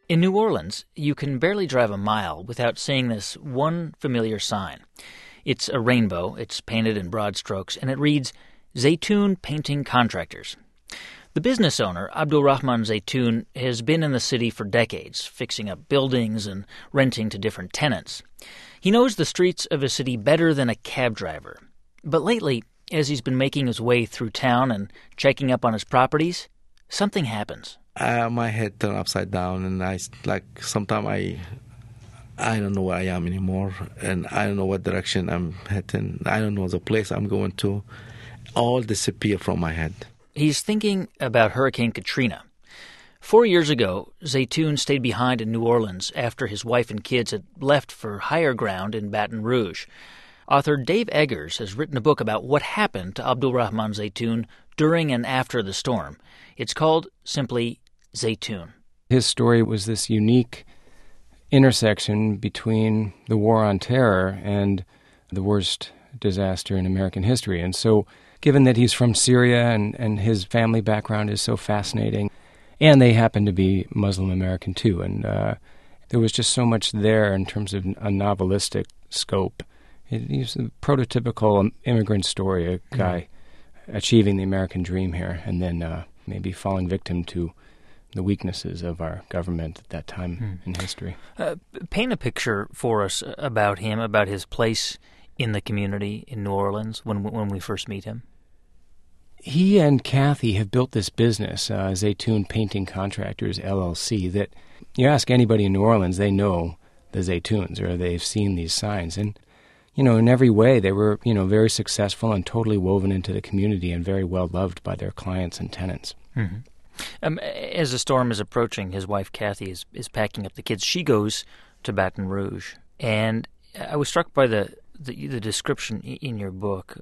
In New Orleans, you can barely drive a mile without seeing this one familiar sign. It's a rainbow, it's painted in broad strokes, and it reads, Zaytoun Painting Contractors. The business owner, Abdulrahman Zaytoun, has been in the city for decades, fixing up buildings and renting to different tenants. He knows the streets of his city better than a cab driver. But lately, as he's been making his way through town and checking up on his properties, something happens. My head turned upside down, and sometimes I don't know where I am anymore, and I don't know what direction I'm heading. I don't know the place I'm going to. All disappear from my head. He's thinking about Hurricane Katrina. 4 years ago, Zaytoun stayed behind in New Orleans after his wife and kids had left for higher ground in Baton Rouge. Author Dave Eggers has written a book about what happened to Abdulrahman Zaytoun during and after the storm. It's called simply Zaytoun. His story was this unique intersection between the War on Terror and the worst disaster in American history. And so, given that he's from Syria and his family background is so fascinating, and they happen to be Muslim American too, and there was just so much there in terms of a novelistic scope. He's a prototypical immigrant story, a guy achieving the American dream here, and then maybe falling victim to the weaknesses of our government at that time in history. Paint a picture for us about him, about his place in the community in New Orleans when we first meet him. He and Kathy have built this business, Zaytoun Painting Contractors, LLC, that you ask anybody in New Orleans, they know the Zaytouns, or they've seen these signs. And, in every way, they were, very successful and totally woven into the community and very well loved by their clients and tenants. Mm-hmm. As the storm is approaching, his wife, Kathy, is packing up the kids. She goes to Baton Rouge. And I was struck by the description in your book,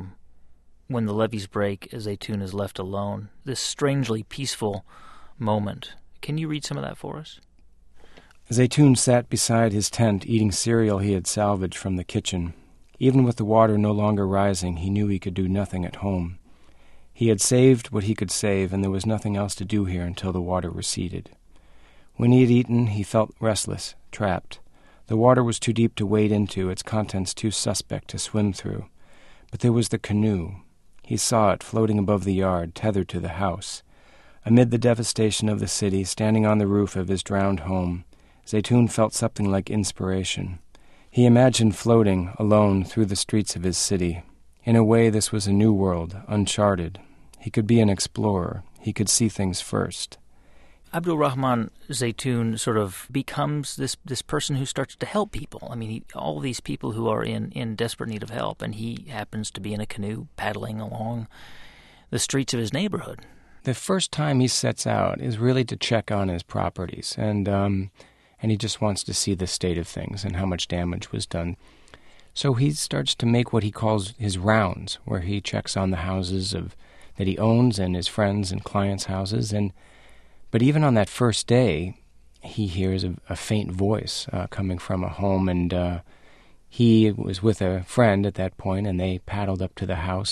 when the levees break, Zaytoun is left alone, this strangely peaceful moment. Can you read some of that for us? Zaytoun sat beside his tent eating cereal he had salvaged from the kitchen. Even with the water no longer rising, he knew he could do nothing at home. He had saved what he could save, and there was nothing else to do here until the water receded. When he had eaten, he felt restless, trapped. The water was too deep to wade into, its contents too suspect to swim through. But there was the canoe. He saw it floating above the yard, tethered to the house. Amid the devastation of the city, standing on the roof of his drowned home, Zaytoun felt something like inspiration. He imagined floating, alone, through the streets of his city. In a way, this was a new world, uncharted. He could be an explorer. He could see things first. Abdulrahman Zaytoun sort of becomes this person who starts to help people. I mean, all these people who are in desperate need of help, and he happens to be in a canoe paddling along the streets of his neighborhood. The first time he sets out is really to check on his properties, and he just wants to see the state of things and how much damage was done. So he starts to make what he calls his rounds, where he checks on the houses that he owns and his friends' and clients' houses, But even on that first day, he hears a faint voice coming from a home, and he was with a friend at that point, and they paddled up to the house.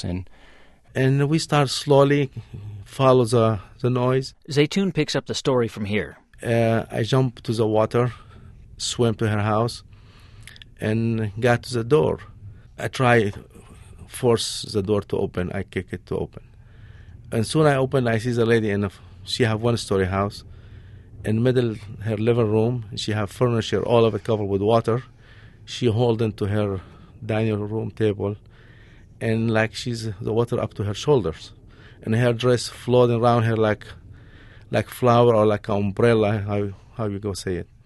And we start slowly follow the noise. Zaytoun picks up the story from here. I jump to the water, swim to her house, and got to the door. I try force the door to open. I kick it to open. And soon I open, I see the lady she have one-story house. In the middle, her living room, she have furniture, all of it covered with water. She hold into her dining room table, and she's the water up to her shoulders, and her dress floating around her like flower or like an umbrella, how you go say it.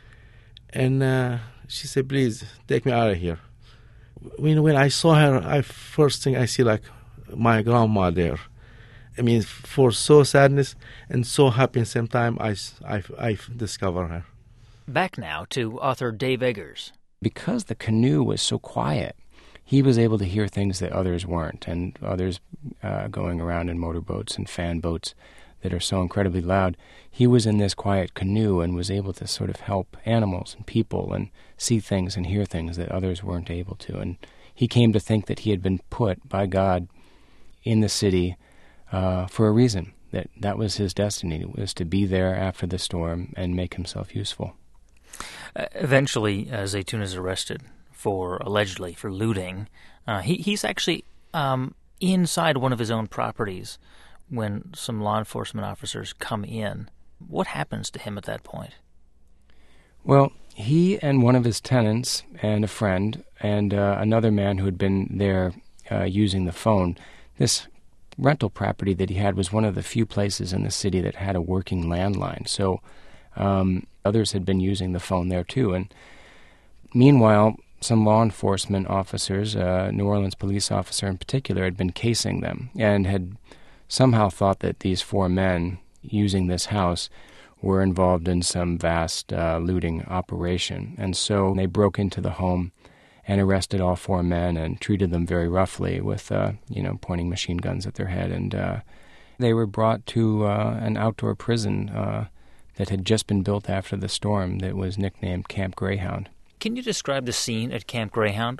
And she said, "Please take me out of here." When I saw her, first thing I see my grandma there. I mean, for so sadness and so happy at the same time, I discover her. Back now to author Dave Eggers. Because the canoe was so quiet, he was able to hear things that others weren't, and others going around in motorboats and fan boats that are so incredibly loud. He was in this quiet canoe and was able to sort of help animals and people and see things and hear things that others weren't able to. And he came to think that he had been put by God in the city for a reason, that was his destiny, was to be there after the storm and make himself useful. Eventually, Zaytoun is arrested allegedly for looting. He's actually inside one of his own properties when some law enforcement officers come in. What happens to him at that point? Well, he and one of his tenants and a friend and another man who had been there using the phone, this rental property that he had was one of the few places in the city that had a working landline. So others had been using the phone there too. And meanwhile, some law enforcement officers, New Orleans police officer in particular, had been casing them and had somehow thought that these four men using this house were involved in some vast looting operation. And so they broke into the home and arrested all four men and treated them very roughly with, pointing machine guns at their head. And they were brought to an outdoor prison that had just been built after the storm that was nicknamed Camp Greyhound. Can you describe the scene at Camp Greyhound?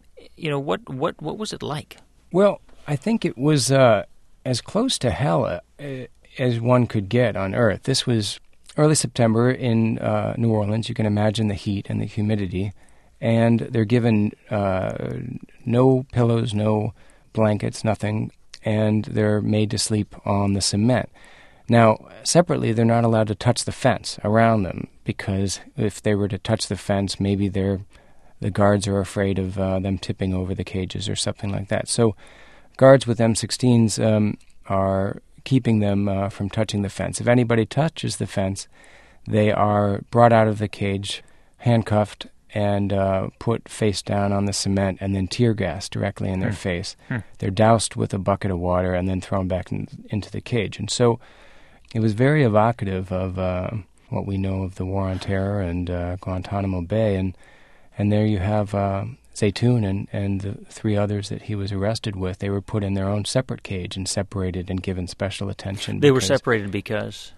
What was it like? Well, I think it was as close to hell as one could get on Earth. This was early September in New Orleans. You can imagine the heat and the humidity. And they're given no pillows, no blankets, nothing, and they're made to sleep on the cement. Now, separately, they're not allowed to touch the fence around them because if they were to touch the fence, maybe the guards are afraid of them tipping over the cages or something like that. So guards with M16s are keeping them from touching the fence. If anybody touches the fence, they are brought out of the cage, handcuffed, and put face down on the cement and then tear gas directly in their face. They're doused with a bucket of water and then thrown back into the cage. And so it was very evocative of what we know of the War on Terror and Guantanamo Bay. And there you have Zaytoun and the three others that he was arrested with. They were put in their own separate cage and separated and given special attention. They were separated because?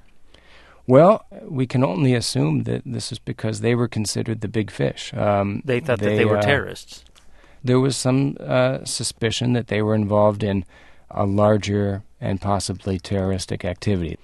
Well, we can only assume that this is because they were considered the big fish. They thought that they were terrorists. There was some suspicion that they were involved in a larger and possibly terroristic activity.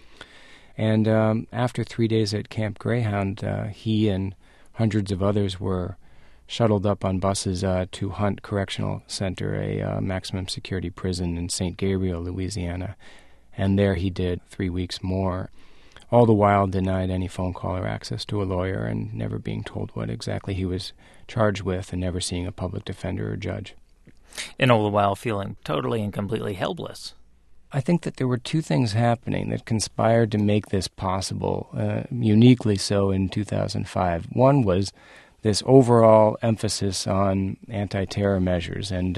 And after 3 days at Camp Greyhound, he and hundreds of others were shuttled up on buses to Hunt Correctional Center, a maximum security prison in St. Gabriel, Louisiana. And there he did 3 weeks more, all the while denied any phone call or access to a lawyer and never being told what exactly he was charged with and never seeing a public defender or judge. And all the while feeling totally and completely helpless. I think that there were two things happening that conspired to make this possible, uniquely so in 2005. One was this overall emphasis on anti-terror measures, and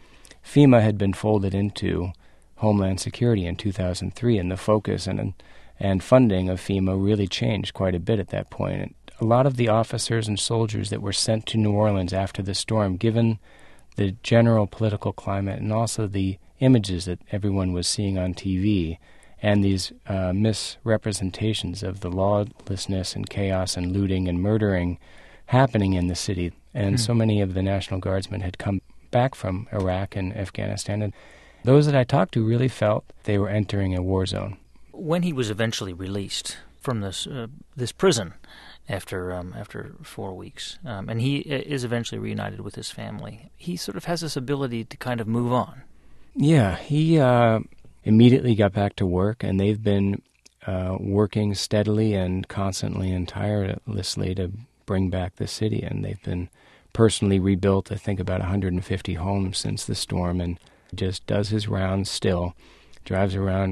FEMA had been folded into Homeland Security in 2003, and the focus and funding of FEMA really changed quite a bit at that point. And a lot of the officers and soldiers that were sent to New Orleans after the storm, given the general political climate and also the images that everyone was seeing on TV and these misrepresentations of the lawlessness and chaos and looting and murdering happening in the city. And so many of the National Guardsmen had come back from Iraq and Afghanistan, and those that I talked to really felt they were entering a war zone. When he was eventually released from this prison after 4 weeks, and he is eventually reunited with his family, he sort of has this ability to kind of move on. Yeah, he immediately got back to work, and they've been working steadily and constantly and tirelessly to bring back the city, and they've been personally rebuilt, I think, about 150 homes since the storm, and just does his rounds still, drives around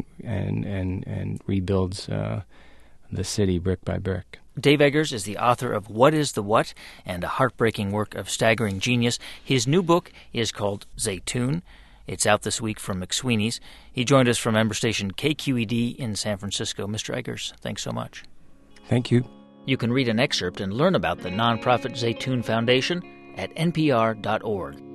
and rebuilds the city brick by brick. Dave Eggers is the author of What is the What? And a heartbreaking work of staggering genius. His new book is called Zaytoun. It's out this week from McSweeney's. He joined us from member station KQED in San Francisco. Mr. Eggers, thanks so much. Thank you. You can read an excerpt and learn about the nonprofit Zaytoun Foundation at npr.org.